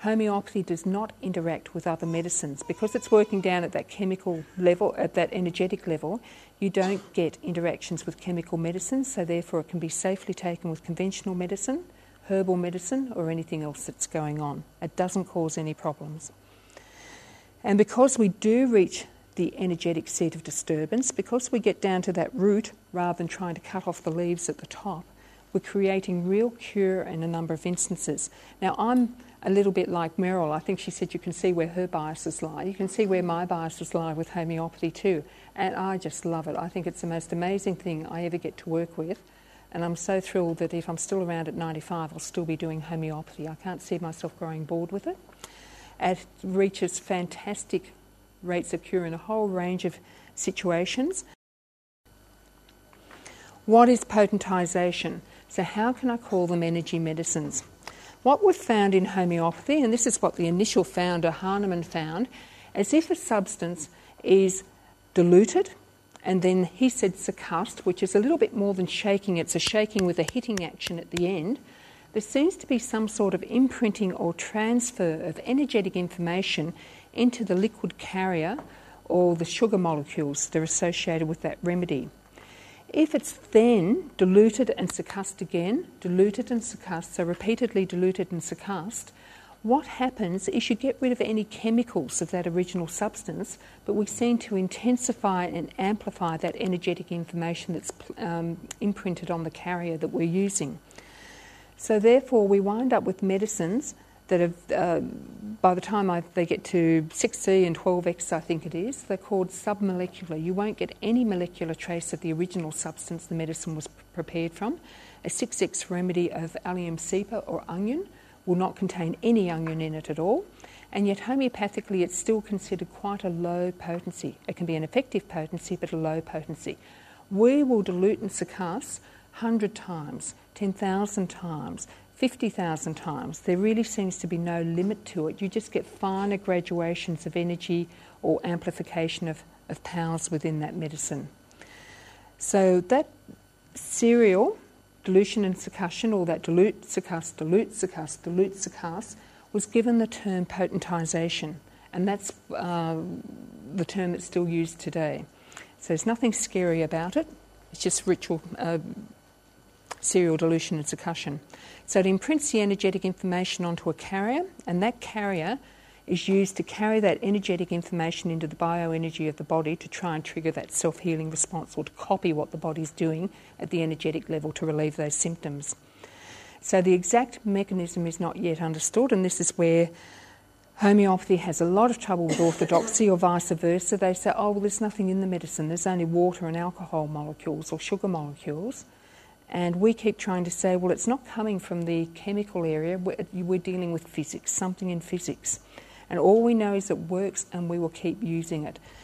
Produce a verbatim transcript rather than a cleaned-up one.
Homeopathy does not interact with other medicines. Because it's working down at that chemical level, at that energetic level, you don't get interactions with chemical medicines, so therefore it can be safely taken with conventional medicine, herbal medicine, or anything else that's going on. It doesn't cause any problems. And because we do reach the energetic seat of disturbance, because we get down to that root rather than trying to cut off the leaves at the top, we're creating real cure in a number of instances. Now, I'm a little bit like Meryl. I think she said you can see where her biases lie. You can see where my biases lie with homeopathy too. And I just love it. I think it's the most amazing thing I ever get to work with. And I'm so thrilled that if I'm still around at ninety-five, I'll still be doing homeopathy. I can't see myself growing bored with it. It reaches fantastic rates of cure in a whole range of situations. What is potentisation? So how can I call them energy medicines? What we've found in homeopathy, and this is what the initial founder, Hahnemann, found, is if a substance is diluted, and then he said succussed, which is a little bit more than shaking, it's a shaking with a hitting action at the end, there seems to be some sort of imprinting or transfer of energetic information into the liquid carrier or the sugar molecules that are associated with that remedy. If it's then diluted and succussed again, diluted and succussed, so repeatedly diluted and succussed, what happens is you get rid of any chemicals of that original substance, but we seem to intensify and amplify that energetic information that's um, imprinted on the carrier that we're using. So therefore we wind up with medicines that have, uh, by the time I, they get to six C and twelve X, I think it is, they're called submolecular. You won't get any molecular trace of the original substance the medicine was prepared from. A six X remedy of allium cepa or onion will not contain any onion in it at all, and yet homeopathically it's still considered quite a low potency. It can be an effective potency, but a low potency. We will dilute and succuss one hundred times, ten thousand times, fifty thousand times. There really seems to be no limit to it. You just get finer graduations of energy or amplification of, of powers within that medicine. So that serial dilution and succussion, or that dilute, succuss, dilute, succuss, dilute, succuss, was given the term potentisation, and that's uh, the term that's still used today. So there's nothing scary about it. It's just ritual uh, serial dilution and succussion. So it imprints the energetic information onto a carrier, and that carrier is used to carry that energetic information into the bioenergy of the body to try and trigger that self-healing response, or to copy what the body's doing at the energetic level to relieve those symptoms. So the exact mechanism is not yet understood, and this is where homeopathy has a lot of trouble with orthodoxy, or vice versa. They say, oh, well, there's nothing in the medicine. There's only water and alcohol molecules or sugar molecules. And we keep trying to say, well, it's not coming from the chemical area. We're, we're dealing with physics, something in physics. And all we know is it works, and we will keep using it.